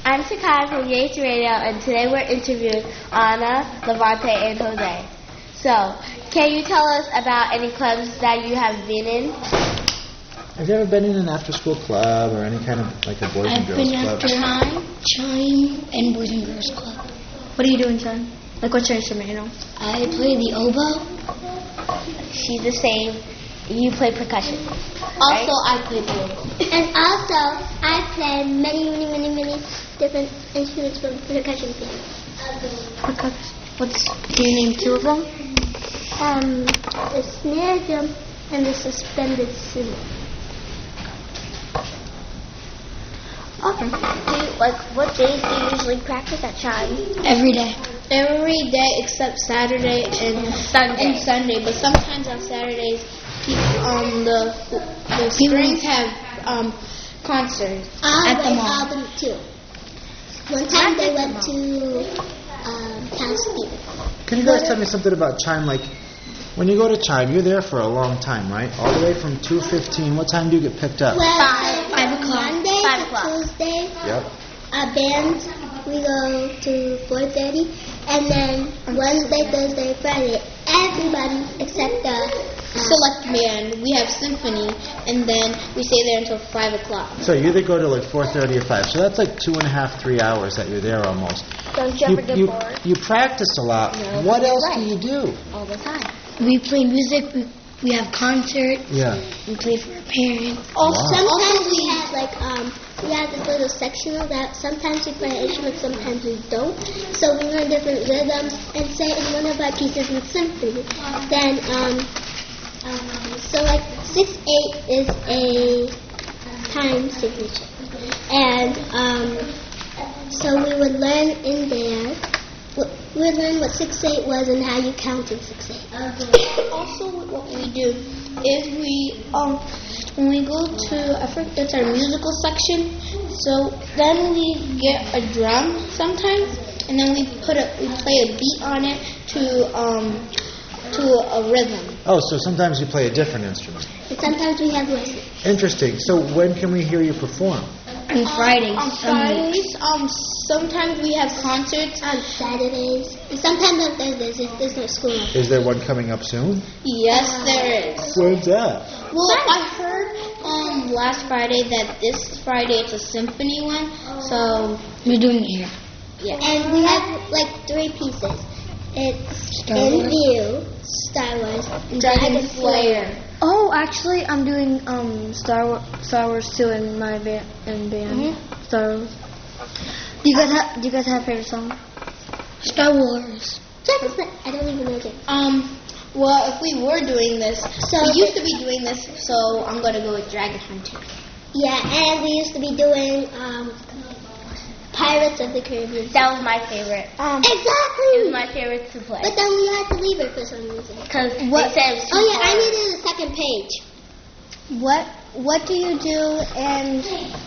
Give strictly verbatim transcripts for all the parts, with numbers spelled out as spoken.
I'm Sakai from Yates Radio, and today we're interviewing Anna, Levante, and Jose. So, can you tell us about any clubs that you have been in? Have you ever been in an after-school club or any kind of, like a Boys I've and Girls been Club? after Chime, Chime, and Boys and Girls Club. What do you do in Chime? Like, what's your instrument, you know? I play the oboe. She's the same. You play percussion. Also, I play the oboe. And also, I play many, many, many, many different instruments from percussion piano. Percussion. What's, can you name two of them? Um, the snare drum and the suspended cymbal. Okay. Do you, like, what days do you usually practice at Chime? Every day. Every day except Saturday and Sunday. and Sunday. But sometimes on Saturdays, um, the the strings have um concerts I at the went mall. album too. One time they went to um, House Theater. Can you guys tell me something about Chime? Like, when you go to Chime, you're there for a long time, right? All the way from two fifteen. What time do you get picked up? Well, Five. so Five from o'clock. Monday Five to o'clock. Tuesday, Yep. our band, we go to four thirty. And then Wednesday, Thursday, Friday, everybody except the uh, Select band. We have symphony, and then we stay there until five o'clock. So you either go to like four thirty or five. So that's like two and a half, three hours that you're there almost. Don't you You, ever get you, bored? you practice a lot. No, What you're else right. do you do? All the time. We play music. We, we have concerts. Yeah. We play for our parents. Also, Wow. sometimes we have like um we have this little sectional that sometimes we play an instrument, sometimes we don't. So we learn different rhythms and say in one of our pieces in symphony. Then um, um so like six eight is a time signature, and um so we would learn in there. We would learn what six eight was and how you counted six eight. Also, what we do is we um when we go to I forget that's our musical section. So then we get a drum sometimes, and then we put a we play a beat on it to um to a rhythm. Oh, so sometimes you play a different instrument. And sometimes we have lessons. Interesting. So when can we hear you perform? On Fridays. On some weeks. Fridays, um, sometimes we have concerts. On Saturdays, and sometimes on Thursdays if there's no school. Is there one coming up soon? Yes, there is. When's that? Well, I heard um last Friday that this Friday it's a symphony one. So We're doing it here. yeah. And we have like three pieces. It's Star In Wars. View, Star Wars, and Dragon Dragon Slayer. Slayer. Oh, actually, I'm doing um Star Wars, Star Wars two in my band. In band. Star Wars. Do you guys have Do you guys have a favorite song? Star Wars. Dragon Slayer. I don't even know it. Um. Well, if we were doing this, So- we used to be doing this. So I'm gonna go with Dragon Hunter. Yeah, and we used to be doing um, Pirates of the Caribbean. That was my favorite. Um, It was exactly. my favorite to play. But then we had to leave it for some reason. Because What? they said it was too Oh yeah, I hard. needed a second page. What What do you do in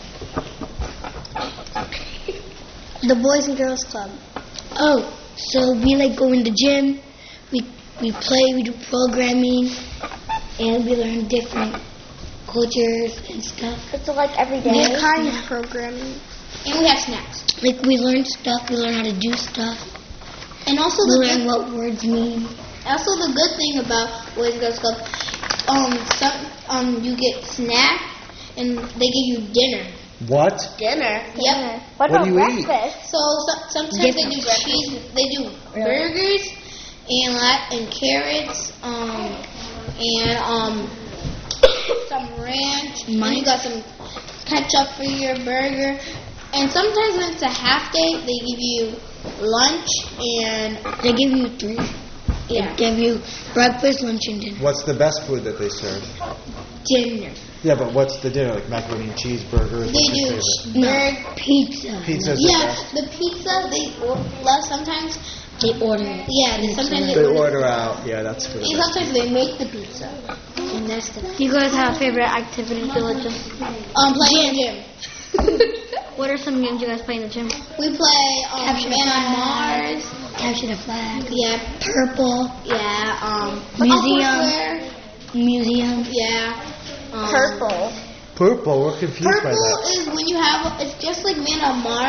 the Boys and Girls Club? Oh, so we like go in the gym. We we play. We do programming, and we learn different cultures and stuff. It's like every day. What kind of programming? And we have snacks. Like we learn stuff. We learn how to do stuff. And also We the learn good, what words mean. also the good thing about Boys and Girls Club, um, some um you get snacks and they give you dinner. What? Dinner. Yep. What, What about do you eat? breakfast? So, so sometimes they do cheese, they do burgers and lot and carrots, um, and um, some ranch. And you got some ketchup for your burger. And sometimes when it's a half day, they give you lunch and They give you three. yeah, They give you breakfast, lunch, and dinner. What's the best food that they serve? dinner. Yeah, but what's the dinner? Like macaroni and cheese, burgers? They What's do your favorite? No, pizza. Pizza's the Yeah, best. the pizza they order sometimes. They order it. Yeah, they, sometimes they, They order. order out. Yeah, that's for the And best. sometimes they make the pizza, and that's the Do you guys have a favorite activity religion? um playing gym. What are some games you guys play in the gym? We play um, Capture the Man on Flag. Mars. Capture the flag. Yeah, Purple. yeah. Um, Museum. Foursquare, Museum. Yeah. Um, Purple. Purple. We're confused by Purple that. is when you have. It's just like Man on Mars,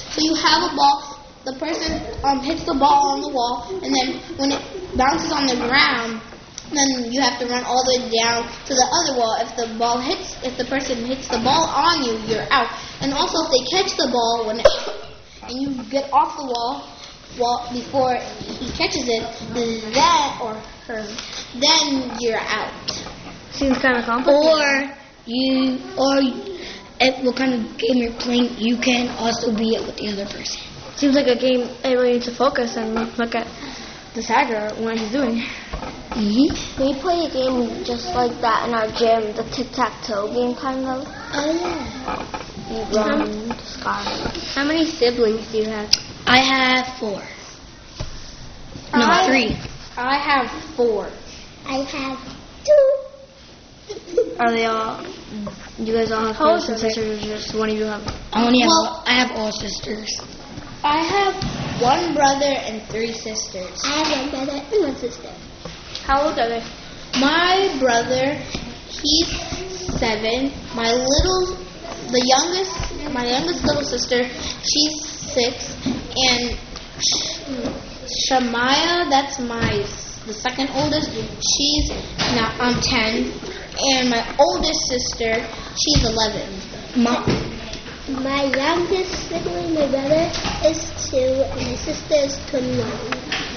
So you have a ball. The person um, hits the ball on the wall, and then when it bounces on the ground, then you have to run all the way down to the other wall. If the ball hits, if the person hits the ball on you, you're out. And also, if they catch the ball when it, and you get off the wall, wall before he catches it, then or her, then you're out. Seems kind of complicated. Or you, or at what kind of game you're playing, you can also be it with the other person. Seems like a game everybody needs to focus and look at the Sagra when he's doing. Mm-hmm. We play a game just like that in our gym, the tic-tac-toe game kind of. Oh, yeah. You run, sky. How many siblings do you have? I have four. No, I- three. I have four. I have two. Are they all? You guys all have How old brothers and are they? sisters, or just one of you have? I only have. Well- I have all sisters. I have one brother and three sisters. I have one brother and one sister. How old are they? My brother, he's seven. My little, the youngest, my youngest little sister, she's six. And Sh- Shamaya, that's my the second oldest. She's now um ten. And my oldest sister, she's eleven. My, My youngest sibling, my brother, is two, and my sister is twenty-one.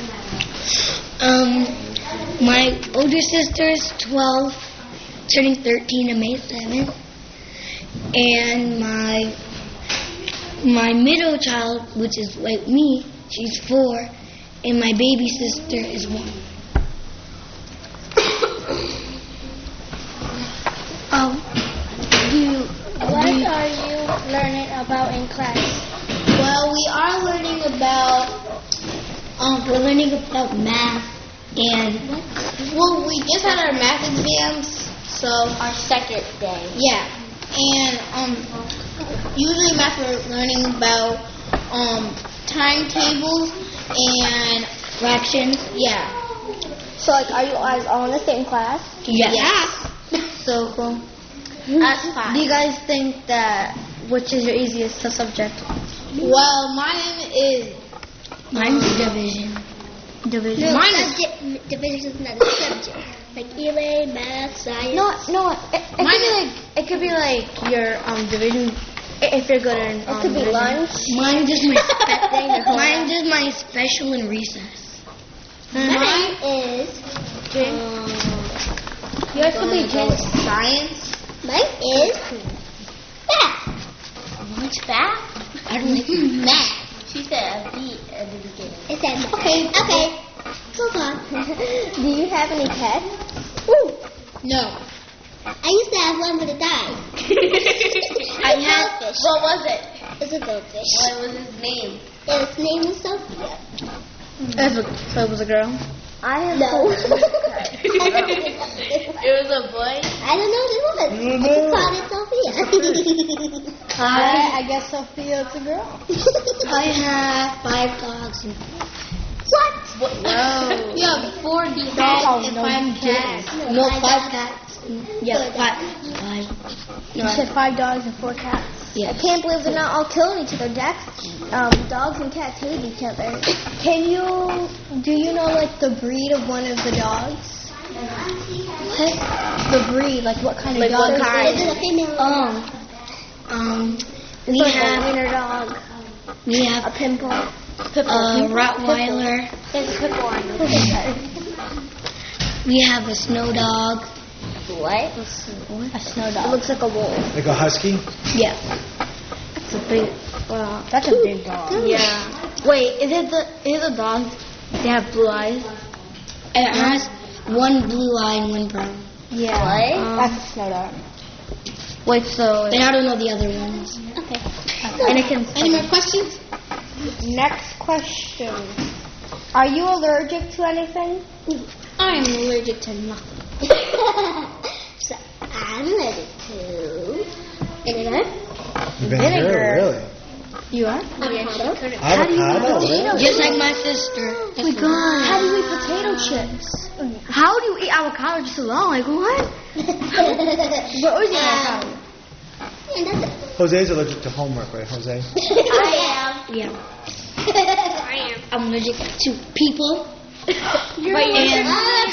um, my older sister is twelve, turning thirteen on May seventh, and my my middle child, which is like me, she's four, and my baby sister is one. Um, do you, what are you learning about in class? Well, we are learning about Um, we're learning about math and well, we just had our math exams, so Our second day. yeah. And um, usually math we're learning about um timetables and fractions. yeah. So, like, are you guys all in the same class? Yes. So cool. That's fine. Do you guys think that which is your easiest subject? Well, mine is Mine's division. Division. No, Mine is- subject, division is not a subject. Like E L A, math, science. No, no. It, it could Mine be is- like it could be like your um division. i- If you're good in It um, could be division. lunch. Mine's just my Thing or homework. mine's just my special in recess. Mine is, Yours could be go with gym. science. mine is math. What's that? I don't like Math. She said a B at the beginning. It said math. Okay, okay. Hold on. Do you have any pets? Ooh, No. I used to have one, but it died. I A had. goldfish. What was it? It's a goldfish. What was his name? Its name was Sophia. That's a, so it was a girl. I have. No. It was a boy. I don't know what it was. I just called it Sophia. I, I guess Sophia's a girl. I have five dogs and What? Whoa. You have four Oh, dogs and no, five you cats. no five cats. Yeah, five. Five. No, You I- said five dogs and four cats. yeah. I can't believe they're not all killing each other. Jack, um, dogs and cats hate each other. Can you, do you know like the breed of one of the dogs? What? The breed, like what kind of dog? Is it a female? Um, um, we Like a have wiener dog, we a have pimple. a Rottweiler. There's a pimple on you. We have a snow dog. What? A snow dog. It looks like a wolf. Like a husky? Yeah. That's a big. Well, that's a big dog. Yeah. Wait, is it the is it a dog? They have blue eyes. And it has one blue eye and one brown. Yeah. What? Um, That's a snow dog. wait, so And I don't know the other ones. Okay. and it can. Any more questions? Next question. Are you allergic to anything? I am allergic to nothing. So I'm allergic to vinegar, Vinegar, really? You are? avocado, Avocado, really? Just like my sister. Oh my god. How do you eat potato chips? How do you eat avocado just alone? Like what? What was your avocado? and that's it. Jose's allergic to homework, right, Jose? I am. Yeah. I am. I'm allergic to people. You're and,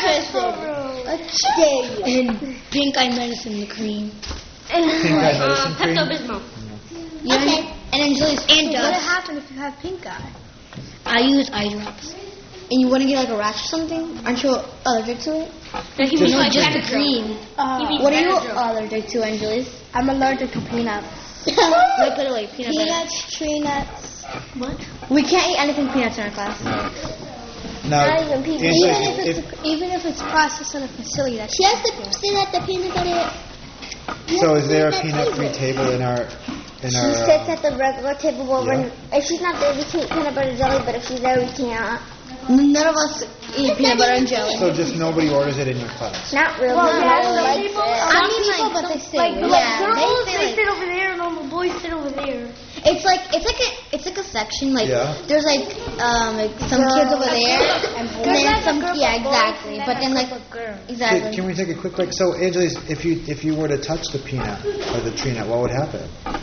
Let's stay. and pink eye medicine, the cream. Pink eye medicine cream. Pepto-Bismol. Yeah. Okay. And Angelis and So what dust. happens if you have pink eye? I use eye drops. And you want to get like a rash or something? Aren't you allergic to it? No, he Just- means No, like just the Benadryl. cream. Uh, You mean what are you Benadryl. allergic to, Angelis? I'm allergic to peanuts. Wait, put it away. Peanut butter. Peanuts, tree nuts. What? We can't eat anything peanuts in our class. Now, Not even peanut Angela, Even if if, it's even if it's processed in a facility, that's She has to sit at the peanut butter. so is there a peanut-free table in our in She our? sits Uh, at the regular table where yeah. when, if she's not there, we can eat peanut butter jelly, but if she's there, we can't. none of us eat peanut butter and jelly. so just nobody orders it in your class. Not really. Well, no, yeah, one some likes people- it. I mean, people, like, but they some- stay like, away. like Yeah, girls, they they, stay like- sit over there, and all the boys sit over there. It's like it's like a it's like a section. Like Yeah. there's like um like some kids over there, and then some yeah exactly. But then like Okay, exactly. can we take a quick break? So, Angelis, if you if you were to touch the peanut or the tree nut, what would happen?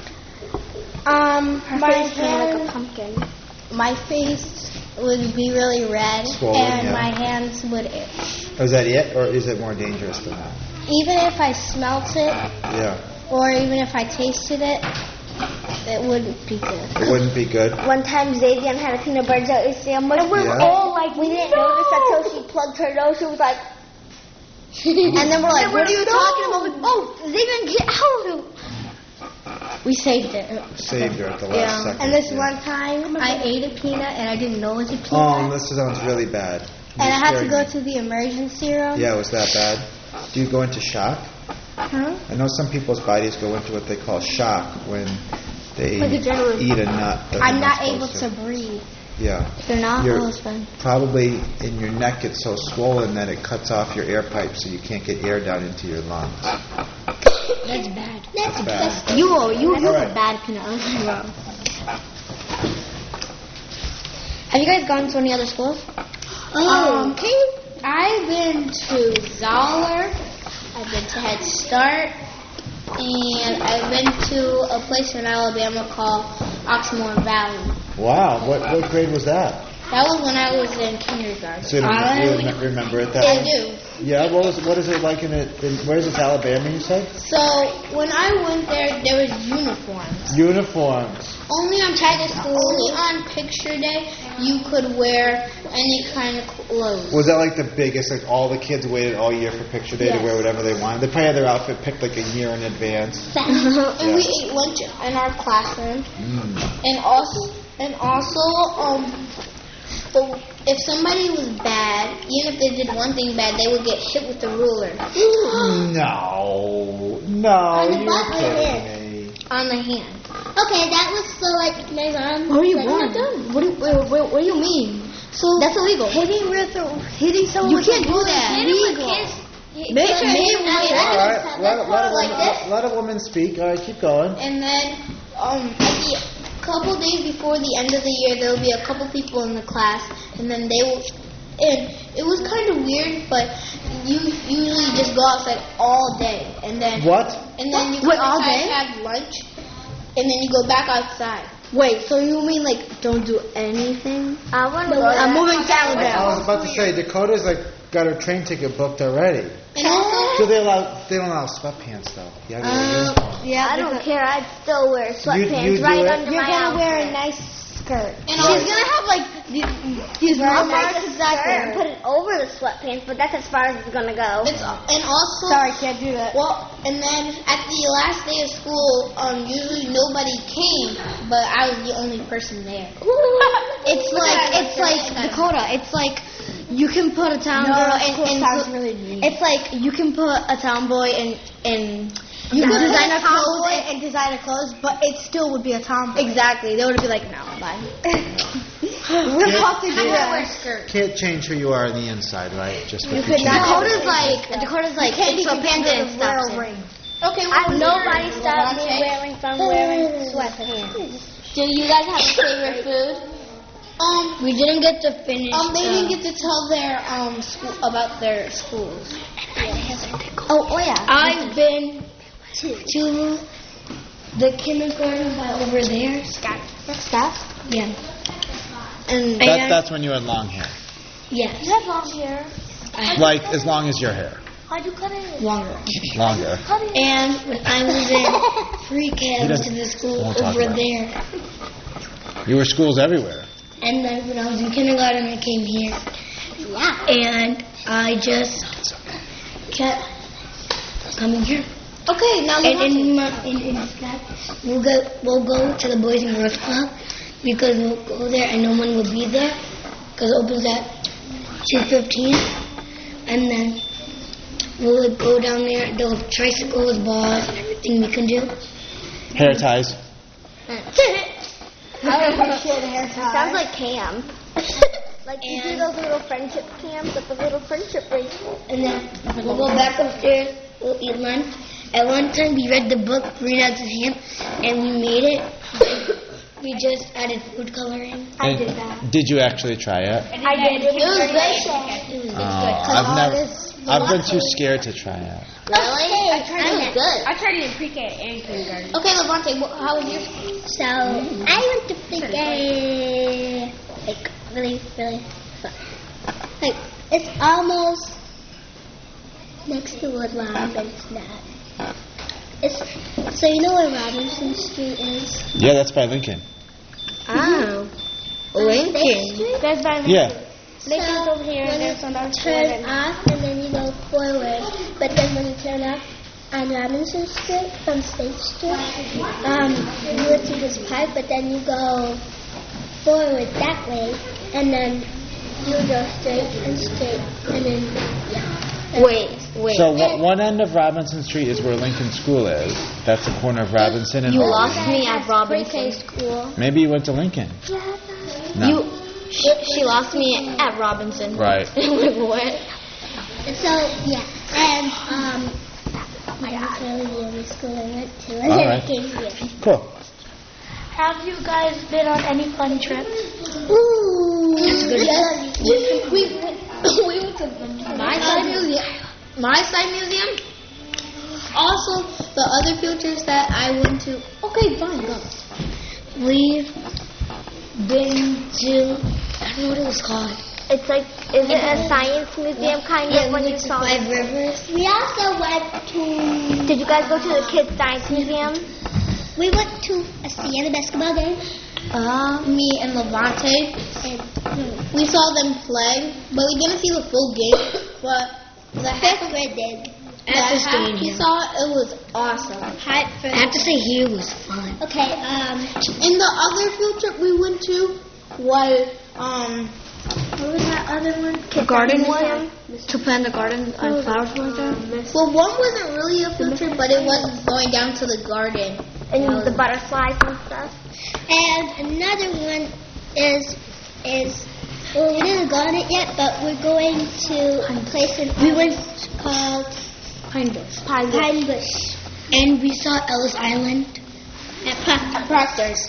Um, my Face kinda like a hand, pumpkin. my face would be really red, Swollen, and yeah. my hands would itch. Is that it, or is it more dangerous than that? Even if I smelt it, Yeah, or even if I tasted it, it wouldn't be good. it wouldn't be good. One time, Xavier had a peanut butter jelly sandwich. And we Yeah. were all like, we didn't notice until she plugged her nose. She was like, And then we're like, "What are you talking about?" Like, oh, Xavier, get out! We saved it. Saved her at the last Yeah. second. And this yeah. one time, I ate a peanut and I didn't know it was a peanut. Oh, this sounds really bad. and I You're had to scaring go me. to the emergency room. Yeah, it was that bad. Do you go into shock? Huh? I know some people's bodies go into what they call shock when they Like adrenaline. eat a nut. that I'm they're not able supposed to breathe. Yeah. If you're not, You're oh, it's fine. probably in your neck it's so swollen that it cuts off your air pipe so you can't get air down into your lungs. That's bad. That's bad. You, you, you All have right. a bad peanut allergy. Wow. Have you guys gone to any other schools? Um, I've been to Zoller, I've been to Head Start, and I've been to a place in Alabama called Oxmoor Valley. Wow. What what grade was that? That was when I was in kindergarten. So you don't you don't remember it that I way? do. Yeah. What was what is it like in it? In, where is it? Alabama? You said. So when I went there, there was uniforms. Uniforms. Only on Tiger School, only on picture day, you could wear any kind of clothes. Was that like the biggest? Like all the kids waited all year for picture day to Yes. wear whatever they wanted. They probably had their outfit picked like a year in advance. And we Yeah. ate lunch in our classroom. Mm. And also, and also, um, the, if somebody was bad, even if they did one thing bad, they would get hit with the ruler No, no, On the you're butt or kidding me. on the hand. okay, that was so like my mom. Where are you like, born? "Not done." What do, you- what, what, what do you mean? So That's illegal. hitting with the, hitting someone You with can't a do ruler that. is Illegal. illegal. Make a name All with right, let, let, a Like woman, this? let a woman speak. All right, keep going. And then, um, at the couple days before the end of the year, there will be a couple people in the class, and then they will. And it was kind of weird, but you usually just go outside all day, and then What? and then you Wait, come all inside, day? have lunch, and then you go back outside. Wait, so you mean like don't do anything? I want to go. I'm there. moving to I was Alabama. about to say Dakota's like got her train ticket booked already. And also, So they allow they don't allow sweatpants though. You have to wear uniform. Yeah, I don't care. I'd still wear sweatpants you do right it? under You're my gonna wear a outfit. nice skirt. and She's also, gonna have like these, these Wear a mom nice marks skirt and put exactly. it over the sweatpants, but that's as far as it's gonna go. it's, and also, Sorry, can't do that. well, and then at the last day of school, um, usually nobody came, but I was the only person there. It's like it's like Dakota. It's like you can put a town girl in. in sounds really mean. It's like you can put a tomboy in in. You Yeah. could design a Tomboy clothes and, and design a clothes, but it still would be a tomboy. Exactly. They would be like, no, bye. We're Yeah. about to do I that. wear skirts. Can't change who you are on the inside, right? Just what you could choose. not. Dakota's like Dakota's like can't it's a even panda wear and stops it. ring. Okay, I, well, nobody we're- stopped me okay. wearing from wearing sweatpants. Do you guys have a favorite food? Um, We didn't get to finish. um, they the- didn't get to tell their um school about their schools. Oh, oh yeah. I've been to the kindergarten by over there. Stop. Yeah. And That, that's when you had long hair. Yes. You have long hair. Like, as long as your hair. How'd you cut it? Longer. Longer. Cut it. And when I was in pre-K, I went to the school Won't talk over about it. there. You were schools everywhere. And then when I was in kindergarten, I came here. Yeah. And I just kept coming here. okay, now And Levante. in, my, in, in this class, we'll go, we'll go to the Boys and Girls Club because we'll go there and no one will be there because it opens at two fifteen. And then we'll go down there. They'll have tricycles, balls, and everything we can do. Hair ties. I would appreciate a hair tie. Sounds like camp. Like you do And- those little friendship camps with the little friendship bracelet. And then we'll go back upstairs. We'll eat lunch. At one time, we read the book Green as a Ham, and we made it. We just added food coloring. I And did that. Did you actually try it? I did. It was great. It was Oh, I've never. I've been too scared to try it. Really? I tried I'm it. Good. I tried it in pre-K and kindergarten. Okay, Levante, wh- how was yours? So I went to pre-K, like really, really fun. Like it's almost next to what Robinson at. It's so you know where Robinson Street is? Yeah, that's by Lincoln. Oh. Lincoln Street. That's by me. Yeah. Lincoln's over here and when there's you another turn one. off and then you go forward, but then when you turn off on Robinson Street from State Street, um, you go to this park, but then you go forward that way, and then you go straight and straight, and then yeah. Wait, wait. So what, one end of Robinson Street is where Lincoln School is. That's the corner of Robinson and You Albany. lost me at Robinson. Pre-K school. Maybe you went to Lincoln. No. You, she, she lost me at Robinson. Right. Like what? So yeah, and um, that's really the only school I went to, and All then right. I came here. Cool. Have you guys been on any fun trips? Ooh, Yes. We, we, went, we went to the My Side Museum. My Side Museum. Also, the other field trips that I went to. Okay, fine, go. We've been to, I don't know what it was called. It's like, is it a science museum kind Yeah, of when we you went to saw Five it? Rivers. We also went to. Did you guys go to the Kids Science Museum? We went to a Sienna basketball game. Uh, me and Levante. And We saw them play, but we didn't see the full game. But the half fifth grade did. the At the half we stadium. saw, it was awesome. Hype for I have to say here was fun. Okay, um, And the other field trip we went to was um. what was that other one? Kids Garden Science one? To plant the garden and flowers like that? Well, one wasn't really a field trip, but it was going down to the garden. And the butterflies and stuff. And another one is is well, we didn't go on it yet, but we're going to a place in we went called Pine Bush. Pine Bush. Pine Bush. And we saw Ellis Island. At Proctor. Proctor's.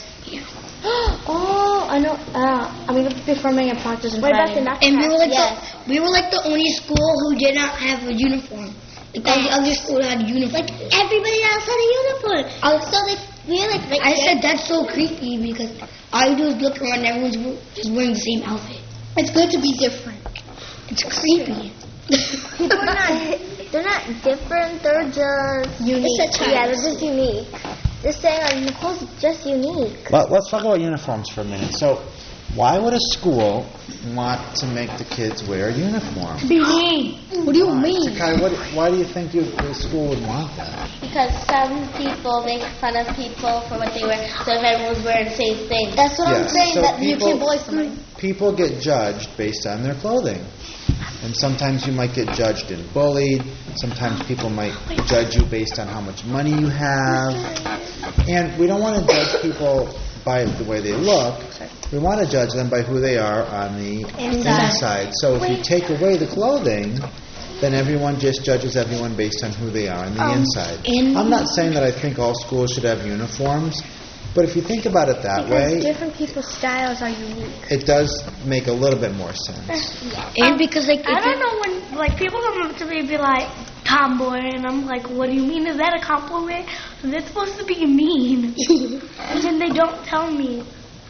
Oh, I know. Uh, I'm going to be performing at Proctor's and What about the Friday. nutcracker? And we were like Yes. the we were like the only school who did not have a uniform. Like all the other schools had a uniform. Like everybody else had a uniform. Oh, so like we were like right I there. said that's so creepy because all you do is look around and everyone's wo- just wearing the same outfit. It's good to be different. It's creepy. People are not. They're not different. They're just unique. It's a child. Yeah, they're just unique. Just saying, like Nicole's just unique. Let, let's talk about uniforms for a minute. So, why would a school want to make the kids wear a uniform? What do you mean? Kai, what, why do you think you, the school would want that? Because some people make fun of people for what they wear. So if everyone's wearing the same thing, That's what I'm Yes, saying. so that you people- can't bully somebody. People get judged based on their clothing. And sometimes you might get judged and bullied. Sometimes people might judge you based on how much money you have. And we don't want to judge people by the way they look. We want to judge them by who they are on the inside. So if you take away the clothing, then everyone just judges everyone based on who they are on the inside. and- I'm not saying that I think all schools should have uniforms, but if you think about it that way, different people's styles are unique. it does make a little bit more sense. And because like I if don't you- know when, like, people come up to me and be like, tomboy, and I'm like, what do you mean? Is that a compliment? That's supposed to be mean. And then they don't tell me.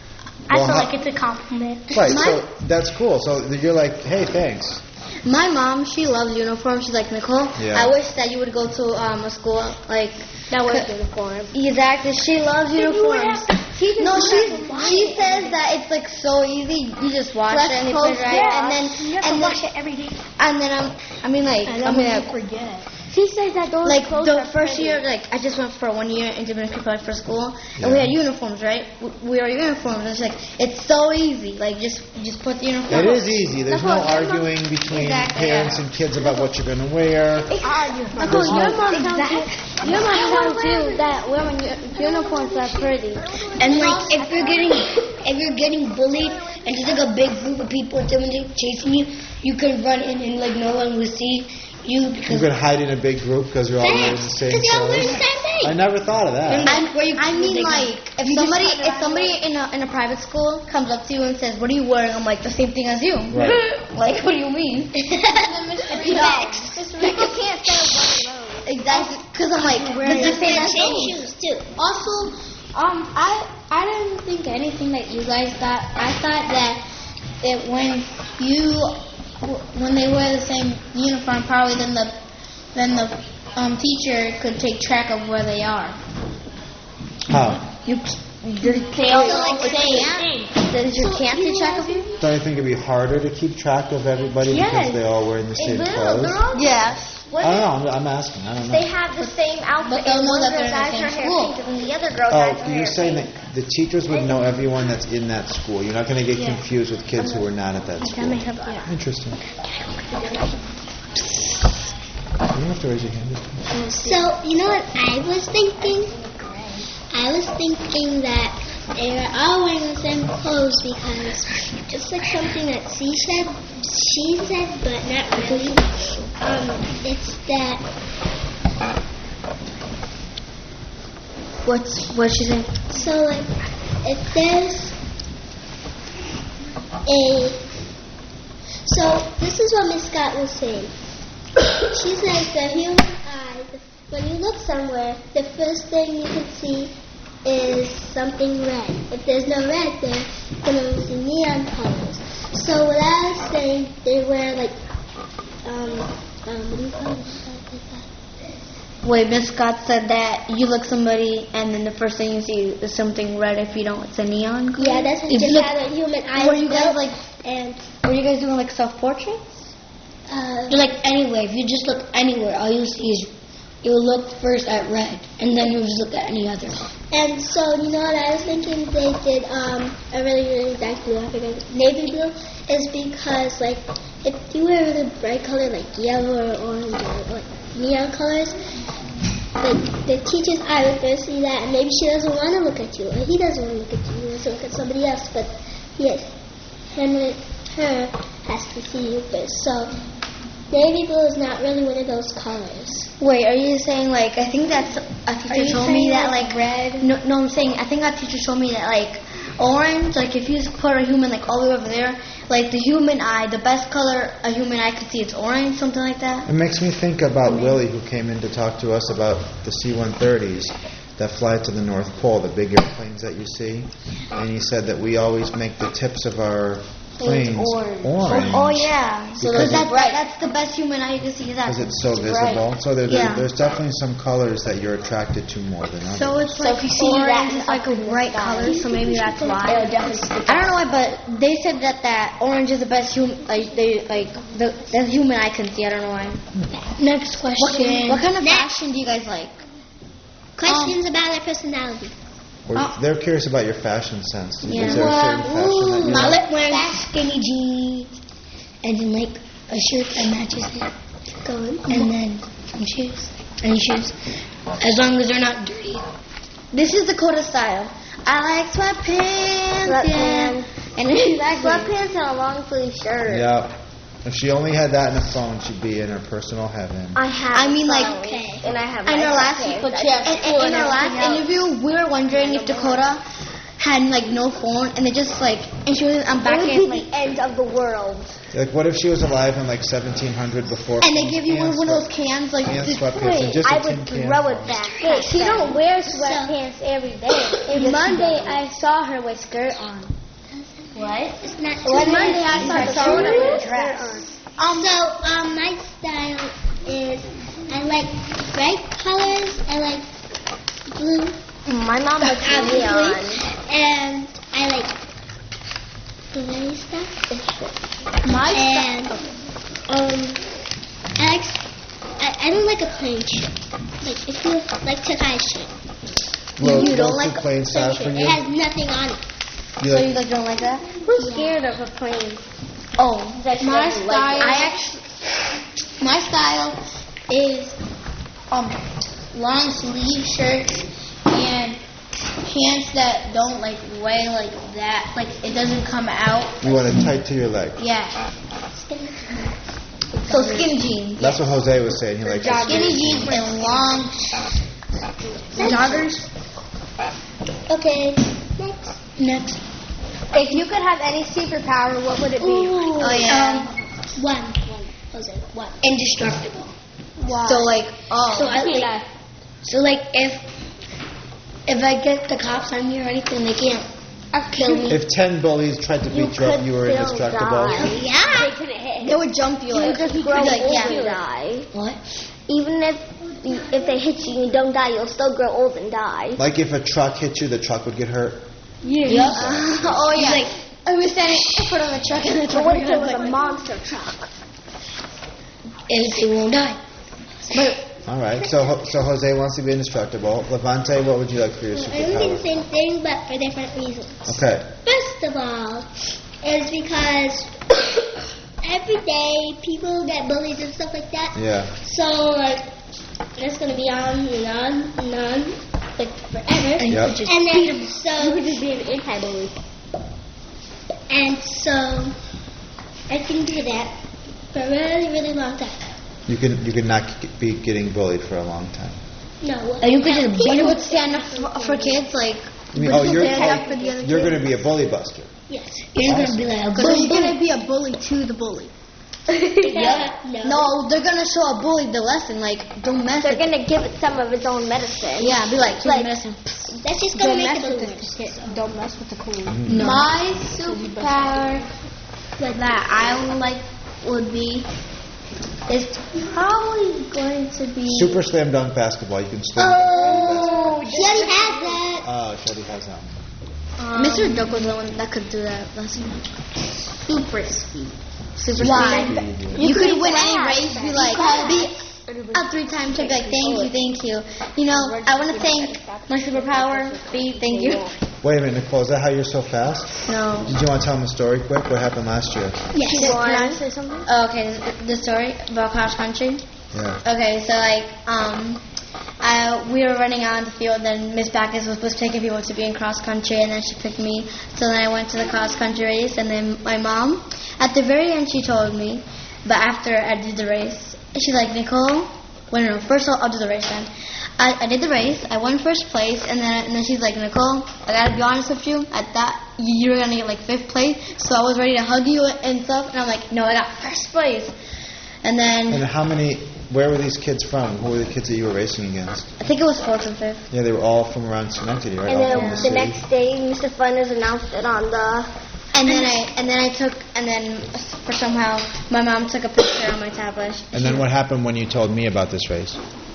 I Well, feel how- like it's a compliment. Right, My- so that's cool. So you're like, hey, thanks. My mom, she loves uniforms. She's like, Nicole, Yeah. I wish that you would go to um, a school like That was uniform. exactly. She loves uniforms. No, she she says that it's like so easy. You just wash Dress it and you put it clothes, right, yeah. and then You have and to then wash it every day. and then I'm I mean like And I then mean when like, you forget. She says that those like clothes the are first pretty. year, like I just went for one year in Dominican Republic for school, and we Yeah. had uniforms, right? We, we were uniforms. And it's like it's so easy. Like just just put the uniform. It is easy. There's no That's what- arguing between Exactly, parents yeah. and kids about what you're going to wear. Nicole, There's your no- mom tells you, your mom tells you that wearing u- uniforms are pretty. And like if you're getting if you're getting bullied and there's like a big group of people and someone's like, chasing you, you can run in and like no one will see you You because could hide in a big group because you're all wearing the same Because you're all wearing clothes. the same thing. I never thought of that. I, where you I mean, they- like, if you just somebody run if around somebody in a in a private school comes up to you and says, "What are you wearing?" I'm like, the same thing as you. Right. Like, what do you mean? You can't say one of those. Exactly, because I'm like, But this is they that's change old. shoes too. Also, um, I I didn't think anything that you guys thought. I thought that that when you when they wear the same uniform, probably then the then the um, teacher could take track of where they are. How? You they all also know like the say, same does your can't take track of you? Don't you think it'd be harder to keep track of everybody because Yes. they're all wearing the same They're clothes? all Yes. What I don't if know. I'm, I'm asking. I don't they know. have the same outfit But they'll and know one that girl they're in the dyes same her hair school. pink and the other girl dyes her Oh, hair you're saying pink. that the teachers would know everyone that's in that school. You're not going to get confused with kids who are not at that school. Interesting. You don't have to raise your hand. So, you know what I was thinking? I was thinking that they were all wearing the same clothes because just like something that she said, she said, but not really. Um, it's that What's what she think? so like if there's a so this is what Miss Scott was saying. She says the human eye, the, when you look somewhere, the first thing you can see is something red. If there's no red there, you can only see neon colors. So what I was saying, they wear like, um, um, what do you call it? Wait, Miss Scott said that you look somebody and then the first thing you see is something red if you don't. It's a neon color. Yeah, that's If you just look- how the human eye Were is you guys built. like? And Were you guys doing like self portraits? uh, You're like anywhere. If you just look anywhere, all you'll see is you'll look first at red, and then you'll just look at any other. And so, you know what I was thinking? They did um, a really, really dark blue, I forget, navy blue, is because, like, if you wear a really bright color, like yellow or orange or like neon colors, like, the teacher's eye would first see that, and maybe she doesn't want to look at you, or he doesn't want to look at you, he wants to look at somebody else, but yes, him and her has to see you first. So, navy blue is not really one of those colors. Wait, are you saying like? I think that's a teacher you told me saying, that like, like red. No, no, I'm saying I think a teacher told me that like orange. Like if you put a human like all the way over there, like the human eye, the best color a human eye could see, it's orange, something like that. It makes me think about Willie, who came in to talk to us about the C one thirties that fly to the North Pole, the big airplanes that you see. And he said that we always make the tips of our planes orange. Oh, oh yeah. So Because that's it- that's the best human eye you can see. That Because it's so visible. So there, there- Yeah. there's definitely some colors that you're attracted to more than others. So it's So like if you see orange that is like a bright color, so maybe that's why. It'll definitely stick I don't know why, but they said that that orange is the best human, like they like the the human eye can see. I don't know why. Next What, question. what kind of Next. fashion do you guys like? Questions about their personality. Or they're curious about your fashion sense. Yeah. Is there a certain fashion that you I like? like wearing skinny jeans, and then like a shirt that matches it, Go on. and then some shoes. Any shoes, as long as they're not dirty. This is Dakota style. I like sweatpants, yeah. Sweatpants. And exactly. Sweatpants and a long sleeve shirt. Yeah. If she only had that in a phone, she'd be in her personal heaven. I have. I mean, like, phones, okay. and I have. In my our last, sweatpants. but I yeah, just in, pull in and our last everything out. interview, we were wondering if Dakota had like no phone, and they just like, and she was um, back It in would like, be the end of the world. Like, what if she was alive in like seventeen hundred before? and they give you one, phones, one of those sweat- cans, like, pants, this- sweatpants, and just a I tin would can throw phone. it back. Wait, she don't wear sweatpants every day. Monday, I saw her with skirt on. What? It's not too What much. did I start showing up in a dress? Um, so, um, my style is I like bright colors. I like blue, My mom likes obviously, neon. and I like glittery stuff. My And um, I like. I, I don't like a plain shirt. Like if you like tie shirt, Well, You don't those like two plain style for it you? has nothing on it. You So like- you like don't like that? Who's scared of a plane? Oh, My style, I actually my style is um long sleeve shirts and pants that don't like weigh like that, like it doesn't come out. you want it tight to your leg. Yeah, so skinny jeans. That's what Jose was saying. He likes the skinny skinny jeans and long Joggers. Okay, next. Next. If you could have any superpower, what would it be? Ooh, Oh, yeah. Um, one, one. Jose, one. Indestructible. So like, oh, So I like, so like if if I get the cops on me or anything, they can't kill me. If ten bullies tried to beat you up, you were indestructible. Yeah. they would jump you You like, just you'd grow be like, old yeah. and die. What? Even if if they hit you and you don't die, you'll still grow old and die. Like if a truck hit you, the truck would get hurt. Yep. oh yeah. Like, I was standing in front of a truck and the But truck what if it was was a like, monster truck? and they won't die. All right. So Ho- so Jose wants to be indestructible. Levante, what would you like for your I'm going to do the superpower? same thing, but for different reasons. Okay. First of all, is because every day people get bullies and stuff like that. Yeah. So, like, that's going to be on and on and on, like, forever. And Yep. you could just And beat then, them. so, You could just be an anti-bully. and so, I can do that for a really, really long time. You can you can not g- be getting bullied for a long time. No. And you could just But beat you them. would stand up for, for kids, like, You mean, would oh, you you're stand up for the other you're kids? going to be a bully buster. Yes. You're gonna be like, So boom, you're boom. gonna be a bully to the bully. Yeah. No. No, they're gonna show a bully the lesson, like, don't mess They're with gonna give it some of its own medicine. Yeah, be like, Like- medicine. That's just going to make it with bully. the Don't mess with the cool. Mm. My superpower that I would like would be is probably going to be Super slam dunk basketball. You can slam dunk. Oh, she already has that. Oh, Shelly has that. um, Mister Duck was the one that could do that lesson. super speed. Super Why? speed. You could win any race, be like, be up three times, be like, thank you, thank you. You know, I want to thank my superpower, be thank you. Wait a minute, Nicole. Is that how you're so fast? No. Did you want to tell them a story quick? What happened last year? Yes. Can I say something? Oh, okay, the, the story about cross country. Yeah. Okay, so like, um, I, we were running out on the field, and Miss Backus was, was picking people to be in cross country, and then she picked me. So then I went to the cross country race, and then my mom, at the very end, she told me, but after I did the race, she's like, Nicole, well, no, no, first I'll, I'll do the race then. I, I did the race, I won first place, and then and then she's like, Nicole, I gotta be honest with you, at that, you, you were gonna get like fifth place, so I was ready to hug you and stuff, and I'm like, no, I got first place. And then, And how many? Where were these kids from? Who were the kids that you were racing against? I think it was fourth and fifth. Yeah, they were all from around Schenectady, right? And all then from the the city. next day, Mister Funners announced it on the. And then I and then I took and then for somehow my mom took a picture on my tablet. And then what happened when you told me about this race?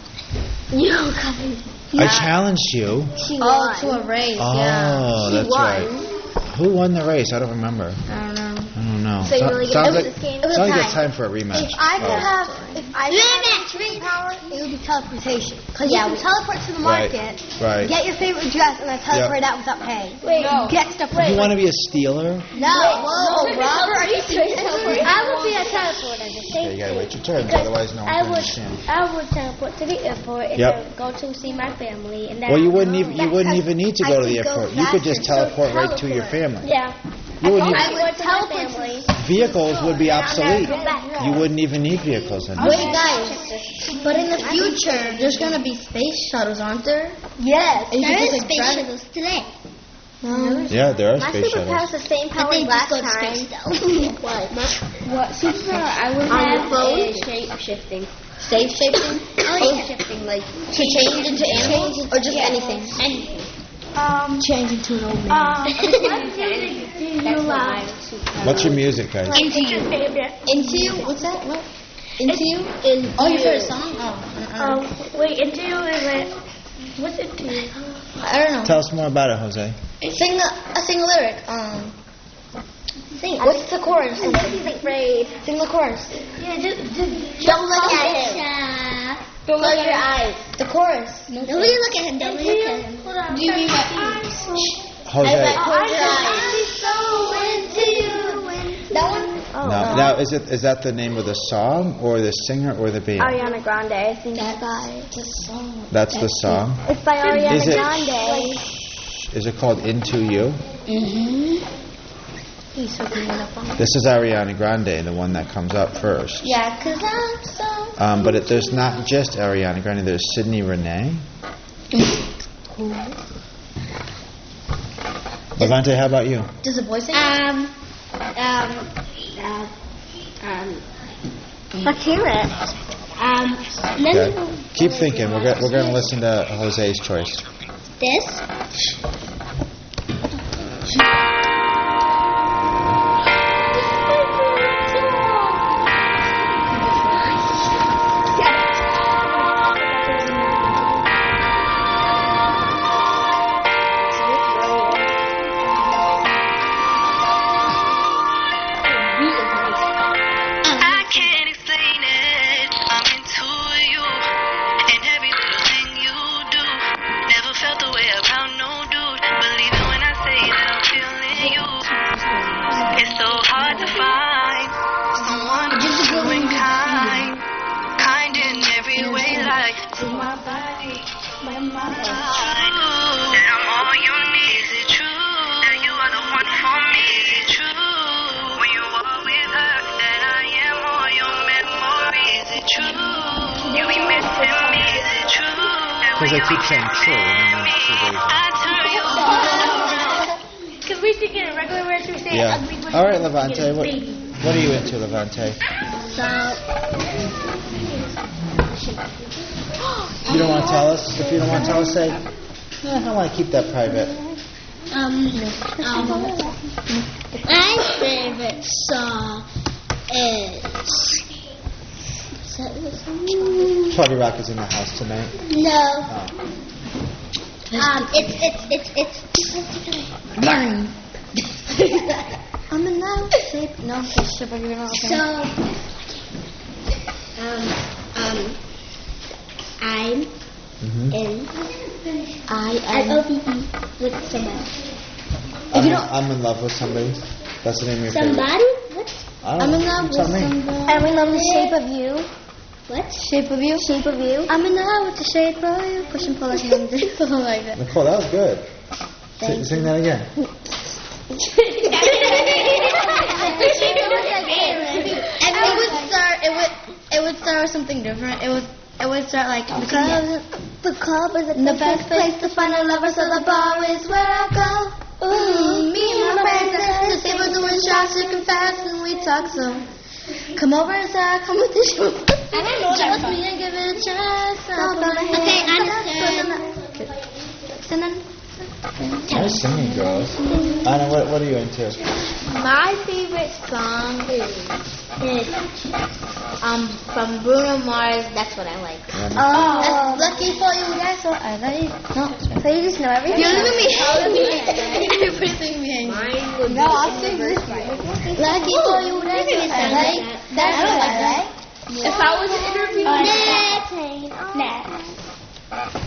You coming? I challenged you. She Oh, won. to a race. Oh, Yeah. She that's won. right. Who won the race? I don't remember. I don't know. I don't know. So you really get sounds it was like, this game? It was sounds a like it's tie. time for a rematch. If I could Oh. have, if I could have a superpower, it would be teleportation. Because Yeah, you can teleport to the Right, market, right. get your favorite dress, and then teleport it out without pay. Wait, no. Get stuff. You want to be a stealer? No, whoa, Robert. I would be a teleporter. The same Okay, you gotta thing. wait your turn, Because otherwise no one I can would, understand. I would teleport to the airport and Yep. then go to see my family. And then Well, you I'd wouldn't go even you back. wouldn't even need to I go to the could go airport. You could just faster, so teleport right to your teleport. family. Yeah. You wouldn't I even, would go to my teleport to- family. vehicles would be obsolete. Go back. You wouldn't even need vehicles anymore. Wait, guys. But in the future, there's gonna be space shuttles, aren't there? Yes. And you There can is just, like, space drive- shuttles today. No. Yeah, there are My space superpower's shuttles. the same But power they as just last go to time. space though. What? What superpower I would On your have phone? is shape shifting. Safe shaping? Oh, yeah. Shifting, like To change into animals? Or just anything? um Change into an old man. um. One thing that What's your music, guys? Into You. Into You? What's that? What? Into You? In oh, your favorite song? Oh. Um, wait, Into You is like, what's Into You? I don't know. Tell us more about it, Jose. Sing a, uh, sing a lyric. Um, Sing. what's the chorus? He's afraid. Sing the chorus. Yeah, just, just Don't look at him. Don't look at your eyes. The chorus. Don't really look at him. Don't really look at him. hold on. Do you mean what? Jose. Close your eyes. so into you. That one? Oh, No. Now, is it is that the name of the song, or the singer, or the band? Ariana Grande, I think. That guy. The song. That's the song. It's by Ariana Is it- Grande. Is it called Into You? Mm-hmm. He's hooking it up on. This is Ariana Grande, the one that comes up first. Yeah, because I'm so... Um, but it, there's not just Ariana Grande. There's Sydney Renee. Levante, how about you? Does the boy sing? Um, um, um, um, let's hear it. Um, Okay. then Keep thinking. We're go- we're going to listen to Jose's choice. this. I can't explain it. I'm into you and every little thing you do. Never felt the way around no dude. Believe it when I say that I'm feeling you. It's so hard to find someone true and kind, kind in every way, like to my body, my mind. That I'm all you need. Is it true that you are the one for me? Is it true when you are with her that I am all your memories? Is it true you be missing me? Is it true that Because when I keep you're saying true, and then that's the version. I turn you on? Because we sing it in regular words, we say Yeah. ugly words. All right, we sing Levante. it as What, baby. what are you into, Levante? So, You don't want to tell us? If you don't want to tell us, say, "Eh, I want to keep that private." um, um, my favorite song is. Is that the song? Party Rock is in the house tonight. No. Oh. Um, it's it's it's it's. Burn. I'm in love. Shape. No, it's shape of your mouth. So, um, um, I'm Mm-hmm. in. I am O V E with somebody. I'm, you in, don't- I'm in love with somebody. That's the name of your favorite. Somebody? What? I don't I'm in know. love You with tell me. somebody. I'm in love with the shape of you. What? Shape of you. Shape of you. I'm in love with the shape of you. Push and pull like hands. like that. Nicole, that was good. Sing, sing that again. And it would start. It would. It would start with something different. It would. It would start like The club, the club is the best place to find a lover, so the bar is where I go. Ooh, me and my friends are the table doing shots, you confess, and we talk so. Come over inside, come with the show. I don't know that Trust song. me and give it a chance. I'll put my Okay, hand understand. And then, Nice singing, girls. Anna, what, what are you into? my favorite song is um from Bruno Mars. That's what I like. Um, oh, Lucky for you, that's what I like. No, so you just know everything. you're leaving me hanging. Everything me hanging. Mine would No, be I'll sing this one. Lucky for you, that's what I like. That's what I like. If I was an interview, Next. Next.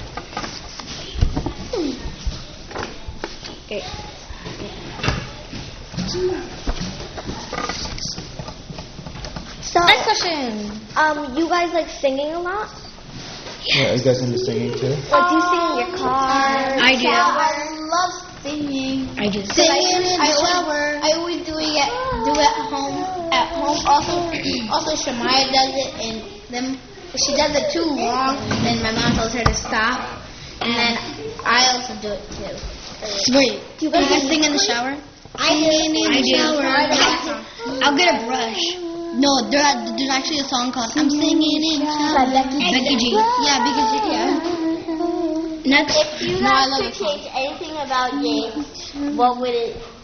So, Next question. um, you guys like singing a lot? yeah, are you guys into singing too? Like, do you sing in your car? I do. I love singing. I do. Singing in the shower. I always do it at do it at home. At home, also, also Shamaya does it, and then if she does it too long, then my mom tells her to stop, and then I also do it too. Wait, Do you guys sing in the shower? I sing in I the do. shower. I'll get a brush. No, there are, there's actually a song called "I'm Singing in the Shower." Becky G. Yeah, because you, yeah. Next. If you No, I had love to the song. change anything about James, what would it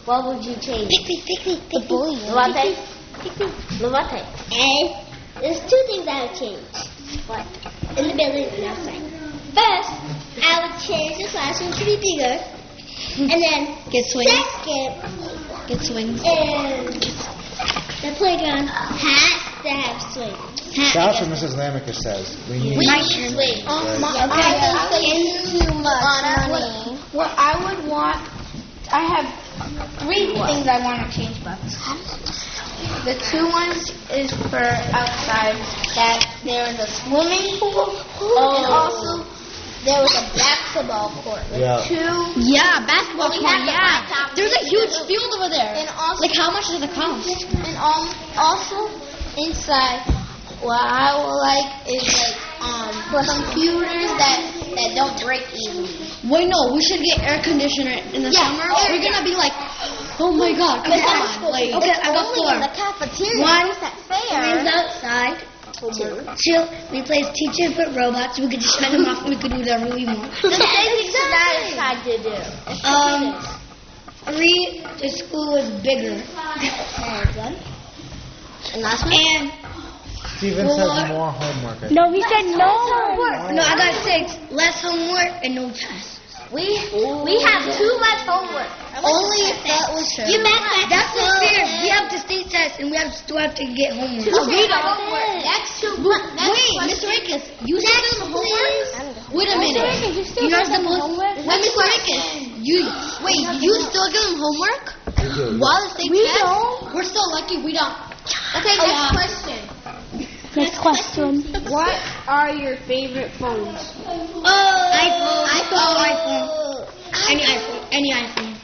what would you change? Pick me, pick me, pick me. Levante? Levante. And there's two things I would change. What? In the building and outside. First, I would change the classroom to be bigger. And then, Get swings. second, Get swings. is the playground has to have swings. That's what Missus Lamicus says. We need We My need turn. swings. Right. My, Okay. I would say too much money. What I would want, I have three things I want to change about this house. The two ones is for outside, that there is a swimming pool, and also there was a basketball court with Yeah. two. Yeah, basketball Well, we court, have the yeah. blacktop. There's a huge field over there. And also, Like, how much does it cost? and um, also inside, what I would like is like um computers that that don't break easily. Wait, no, we should get air conditioner in the Yeah, summer. oh, We're yeah. gonna be like, oh my god, come on. Like, okay, I got four. cafeteria. One, at Friends outside. Two. Two, we play teachers with robots. We could just shut them off and we could do whatever we want. The same thing that I tried to do. Um, three, the school was bigger. And one. And last one? And, Steven Well, says what? more homework. I No, he said no. no, I got six. Less homework and no tests. We we have too much homework. Only if that was true. You meant that. That's not fair. We have the state test and we have still have to get homework. Oh, we don't. homework. That's too Wait, much. Mister Akis, you still give them homework? Wait a minute. you still You're not give them supposed. homework? Wait, Mister Akis, you wait. You still give them homework? We do. While the state We test? don't. We're so lucky we don't. Okay, Oh, next yeah. question. Next question. What are your favorite phones? Oh, iPhone. iPhone. iPhone. Any iPhone. Any iPhone.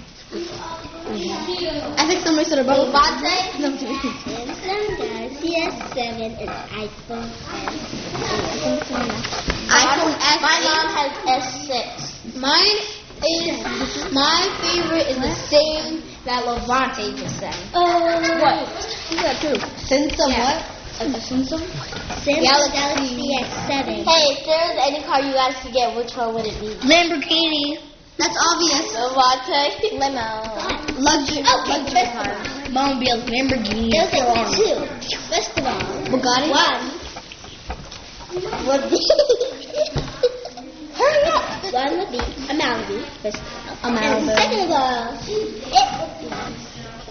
I think somebody said about Samsung Galaxy S seven and iPhone S. iPhone S. My mom has S six. Mine is my favorite is the same that Levante just said. What? You got two. Samsung Yeah. what? A Samsung? Samsung Galaxy S seven. Hey, if there was any car you guys could get, which one would it be? Lamborghini. That's obvious. Levante. Limo. Luxury. Okay, luxury first car. one. Mom would be a Lamborghini. There's like Ferrari. two. First of all, Bugatti. one would be. Hurry up! One would be a Malibu. First of all. A Malibu. And second of all, it would be.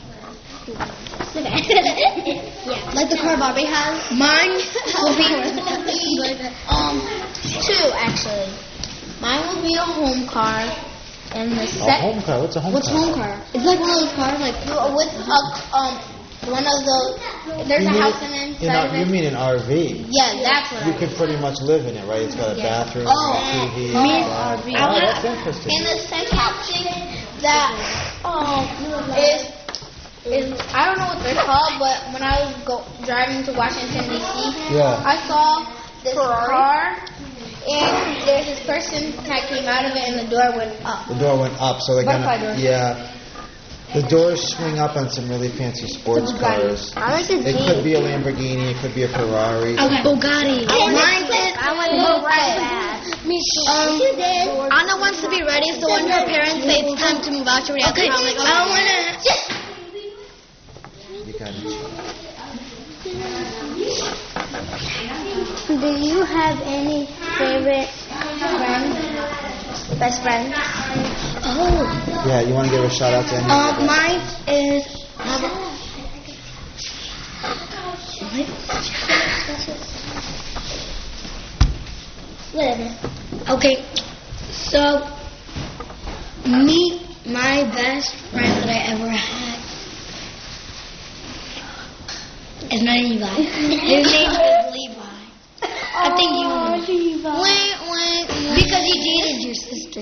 Yeah. Like the car Barbie has. Mine will be. Um, two actually. Mine will be a home car, and the A second home car. What's a home What's car? home car? It's like one of those cars, like with a um one of those. There's You a mean house it- in in inside a- of You it. mean an R V? Yeah, that's what You I. could pretty much live in it, right? It's got a bathroom, Oh. a T V. Oh. wow. R V. Wow, that's interesting. And the second thing that um is is I don't know what they're called, but when I was go, driving to Washington D C, Yeah. I saw this car, and there's this person that came out of it, and the door went up. The door went up, so they're Butterfly gonna. doors. Yeah. The doors swing up on some really fancy sports cars. I like the It could be a Lamborghini. It could be a Ferrari. a Bugatti. Mine is. I want to go right back. Me too. Um, You did. Anna wants to be ready, so when her parents say it's time to move out, she'll be like, okay, I'm like, I don't wanna. You got it. Do you have any favorite friends? Best friends? Oh. Yeah, you want to give a shout out to any? Um, mine is. Whatever. Okay, so me, my best friend that I ever had is not Levi. His name is Levi. I think you know. Wait, wait, because he dated your sister.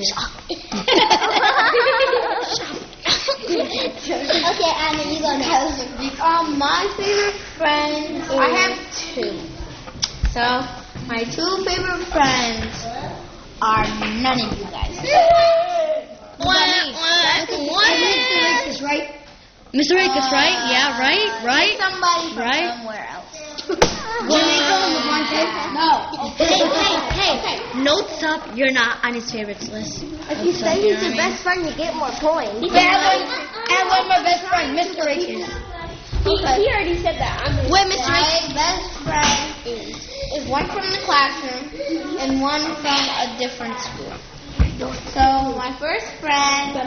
Okay, Anna, you go next. Um, my favorite friends, I have two. So, my two favorite friends are none of you guys. What? What? What? Mister Akis, right? Mister Akis, right? Yeah, right? Right? Somebody from Right? somewhere else. No. Hey, hey, hey. Notes up, you're not on his favorites list. If you say he's your best friend, you get more points. And one, one my best friend, Mister Akins. He, he already said that. I'm gonna Wait, Mister My best friend is, is one from the classroom and one from a different school. So my first friend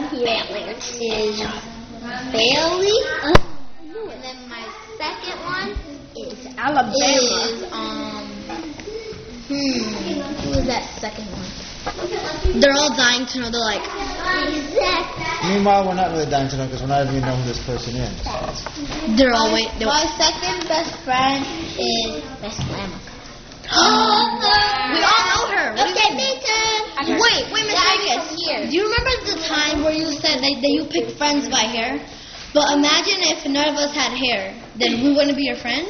is Bailey, and then my second one is Alabama. Is um hmm who is that second one? They're all dying to know. They're like, Meanwhile, we're not really dying to know because we're not even know who this person is. they're all wait. They're, My second best friend is Miss Lamaka. we all know her. What do you Okay, mean? me too. Wait, wait, Mister Yeah, Akins. I'm here. Do you remember the time where you said that, that you picked friends by hair? But imagine if none of us had hair, then we wouldn't be your friend?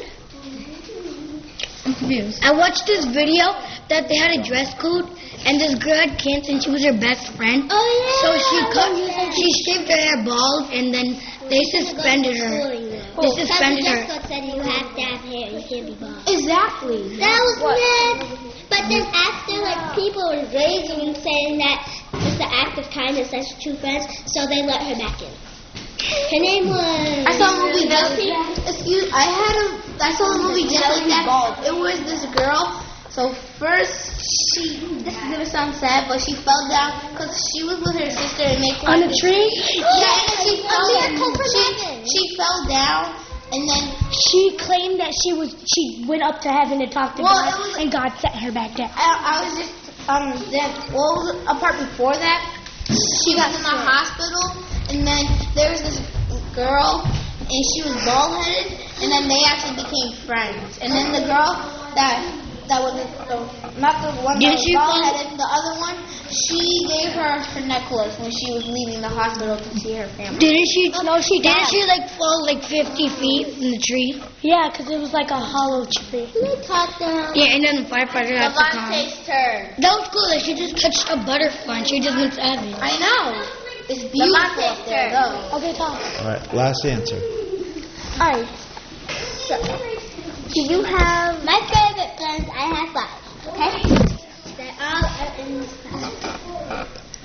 I'm confused. I watched this video that they had a dress code, and this girl had cancer, and she was her best friend. Oh, yeah. So she cut, she shaved her hair bald, and then they suspended her. They suspended her. Because said you have to have hair, you can't be bald. Exactly. That was mad. But then after, like, people were raising and saying that it's an act of kindness, that's true friends, so they let her back in. Her name was... I saw a movie that excuse I had a I saw a movie just like that. It was this girl. So first she this is gonna sound sad, but she fell down because she was with her sister and they On a tree? Yeah, and then she fell down. She, she fell down and then She claimed that she was. She went up to heaven to talk to Well, God, it was- and God set her back down. I, I was just um then what was a part before that? She got in the hospital and then there was this girl and she was bald headed and then they actually became friends. And then the girl that that was the, not the one that Did was she bald fall- headed, the other one, she gave her her necklace when she was leaving the hospital to see her family. Didn't she? No, she Didn't died. she like fall like fifty feet from the tree? Yeah, because it was like a hollow tree. They talked down. Yeah, and then the firefighter had to come. Levante's turn. That was cool. Like she just touched a butterfly and she just went to heaven. I know. It's beautiful up there though. Okay, talk. All right, last answer. Alright. So, do you have... My favorite friends, I have five. Okay? They're all are in this class.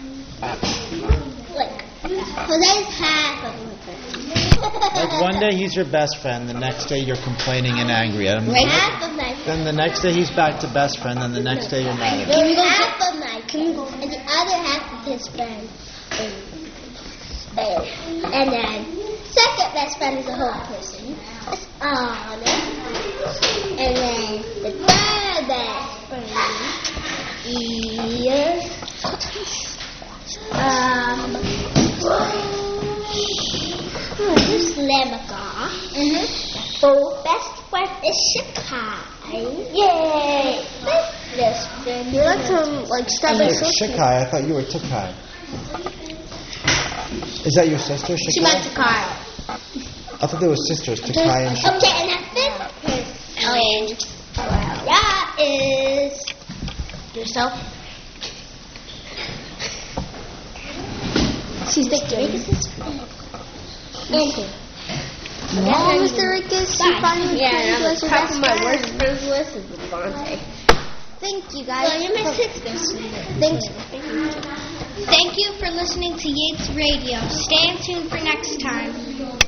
Look. Jose's half of my friends. Like one day he's your best friend, the next day you're complaining and angry at him. Half of my friends. Then the next day he's back to best friend, then the next day you're mad at him. Can we go half of my friends, and the other half of his friends is Bailey. And then second best friend is a whole person. That's Anna. And then the third best friend is um this is Lamaka. Mm-hmm. Fourth best friend is Shikai. Yay! Fifth best friend. You like some, like, step Hey, by step? Shikai, I thought you were Takai. Is that your sister, She meant Shikai? to cry. I thought they were sisters, Takai and Shikai. Okay, and the fifth person, well, that is Yourself? she's the greatest friend. And who? Oh, Mister Rickus, you finally Yeah, came and to on us the your top best of my friend. worst friends list is Levante. Thank you, guys. Well, you're my sixth best friend. Thank you. Thank you for listening to Yates Radio. Stay tuned for next time.